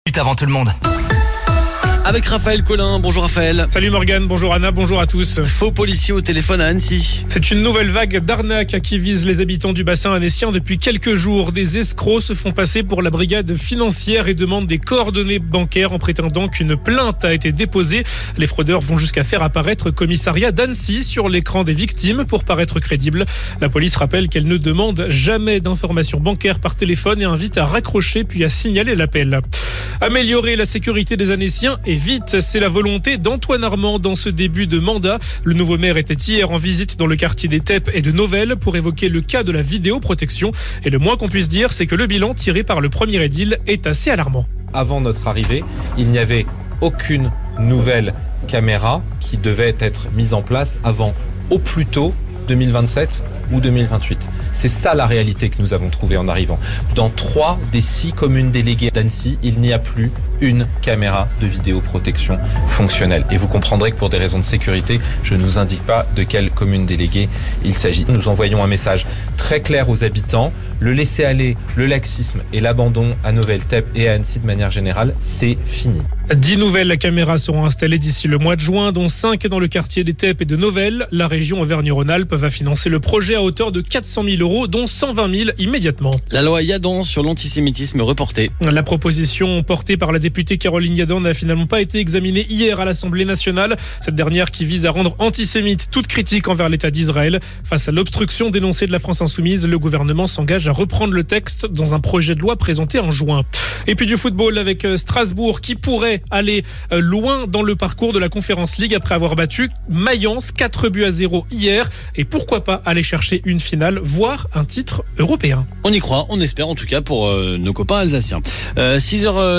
Avant tout le monde. Avec Raphaël Collin. Bonjour Raphaël. Salut Morgane, bonjour Anna, bonjour à tous. Faux policier au téléphone à Annecy. C'est une nouvelle vague d'arnaques qui vise les habitants du bassin annécien depuis quelques jours. Des escrocs se font passer pour la brigade financière et demandent des coordonnées bancaires en prétendant qu'une plainte a été déposée. Les fraudeurs vont jusqu'à faire apparaître commissariat d'Annecy sur l'écran des victimes pour paraître crédible. La police rappelle qu'elle ne demande jamais d'informations bancaires par téléphone et invite à raccrocher puis à signaler l'appel. Améliorer la sécurité des Annéciens et vite, c'est la volonté d'Antoine Armand dans ce début de mandat. Le nouveau maire était hier en visite dans le quartier des Teppes et de Novelle pour évoquer le cas de la vidéoprotection. Et le moins qu'on puisse dire, c'est que le bilan tiré par le premier édile est assez alarmant. Avant notre arrivée, il n'y avait aucune nouvelle caméra qui devait être mise en place avant au plus tôt 2027 ou 2028. C'est ça la réalité que nous avons trouvée en arrivant. Dans 3 des 6 communes déléguées d'Annecy, il n'y a plus une caméra de vidéoprotection fonctionnelle. Et vous comprendrez que pour des raisons de sécurité, je ne vous indique pas de quelle commune déléguée il s'agit. Nous envoyons un message très clair aux habitants. Le laisser-aller, le laxisme et l'abandon à Novelle, Teppes et à Annecy de manière générale, c'est fini. 10 nouvelles caméras seront installées d'ici le mois de juin, dont 5 dans le quartier des Teppes et de Novelle. La région Auvergne-Rhône-Alpes va financer le projet à hauteur de 400 000 €, dont 120 000 immédiatement. La loi Yadan sur l'antisémitisme reportée. La proposition portée par la députée Caroline Yadan n'a finalement pas été examinée hier à l'Assemblée nationale. Cette dernière qui vise à rendre antisémite toute critique envers l'État d'Israël. Face à l'obstruction dénoncée de la France Insoumise, le gouvernement s'engage à reprendre le texte dans un projet de loi présenté en juin. Et puis du football avec Strasbourg qui pourrait aller loin dans le parcours de la Conference League après avoir battu Mayence 4-0 hier. Et pourquoi pas aller chercher une finale, voire un titre européen. On y croit, on espère en tout cas pour nos copains alsaciens. 6h